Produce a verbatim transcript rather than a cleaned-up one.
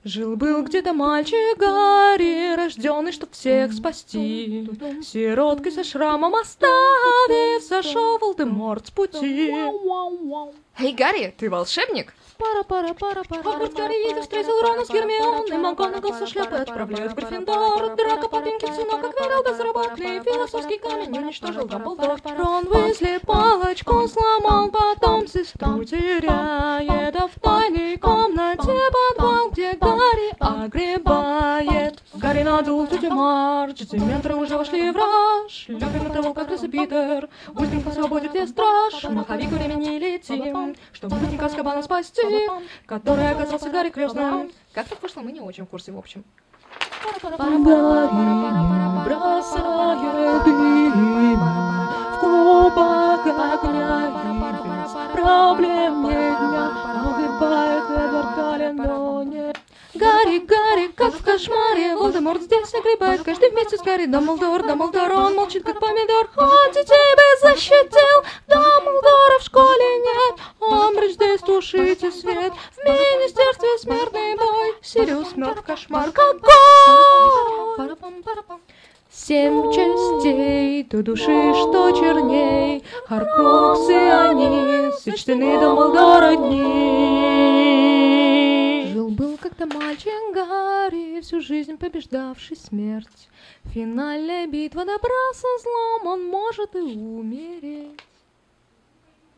Жил-был где-то мальчик Гарри, рожденный, чтоб всех спасти. Сироткой со шрамом оставив, сошел Волдеморт с пути. Эй, Гарри, ты волшебник? Хогвартс Гарри едет, встретил Рона с Гермионой, МакГонагал со шляпой отправляют в Гриффиндор. Драко Папенькин сынок, как велел безработный, философский камень уничтожил Дамблдор. Рон Уизли палочку сломал, потом сестру теряет, а в тайной комнате подвал, где Гарри огребает. Гарри надул тетю Мардж, дементоры уже вошли в раж. Любим того, как крысы Питер, быстренько свободит где страж. Маховик времени летим, чтобы путника с кабана спасти, который оказался Гарри крестным. Как так вышло, мы не очень в курсе, в общем. Гарри бросает дым в кубок огня, и без проблем не дня огибает Эдвард Каллен, но нет. Гарри, Гарри, как в кошмаре, Волдеморт здесь огребает, каждый вместе с Гарри. Дамблдор, Дамблдор, он молчит, как помидор. Хоть и тебя защитил, Дамблдора в школе нет. Амбридж здесь тушите свет, в министерстве смертный бой. Сириус мертв, кошмар какой! Семь частей, до души, что черней, Хоркруксы они, сочтены Дамблдора дни. Жил-был как-то мальчик Гарри, всю жизнь побеждавший смерть. Финальная битва добра со злом, он может и умереть.